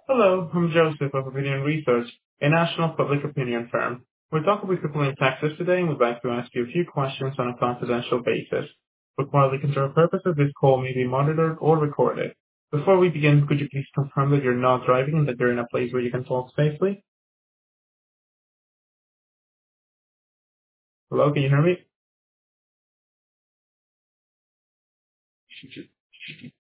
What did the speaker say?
Hello, I'm Joseph of Opinion Research, a national public opinion firm. We're talking with people in Texas today and would like to ask you a few questions on a confidential basis. For quality control purposes, this call may be monitored or recorded. Before we begin, could you please confirm that you're not driving and that you're in a place where you can talk safely? Hello, can you hear me?